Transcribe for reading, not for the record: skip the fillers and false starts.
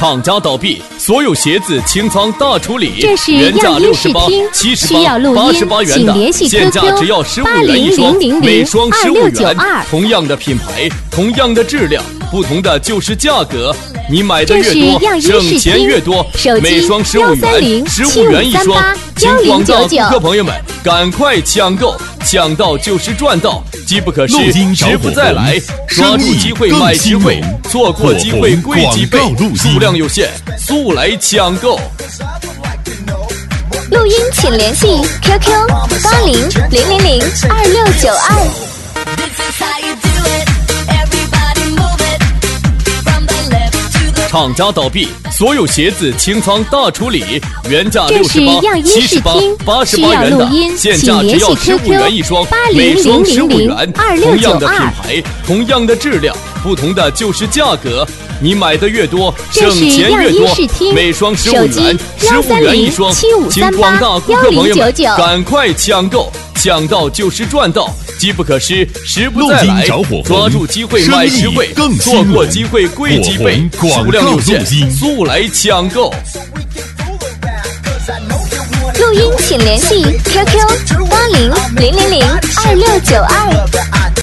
厂家倒闭，所有鞋子清仓大处理， 这是原价样衣试 68、 听， 78、 需要录音， 88元请联的， 系现价只要15元一双，每双15元。同样的品牌，同样的质量，不同的就是价格。你买的越多，省钱越多。每双15元，15元一双。请广大顾客朋友们赶快抢购，抢到就是赚到，机不可失，时不再来。抓住机会买实惠，错过机会贵几倍，数量有限，速来抢购。 录音请联系 QQ8000026992。 厂家倒闭，所有鞋子清仓大处理，原价 68、 78、88元的，现价只要15元一双，每双15元。同样的品牌，同样的质量，不同的就是价格。你买的越多，省钱越多。每双15元，15元一双。请广大顾客朋友们赶快抢购，抢到就是赚到，机不可失，时不再来。抓住机会买实惠，错过机会贵几倍，数量有限，速来抢购。 录音请联系 QQ8000026992。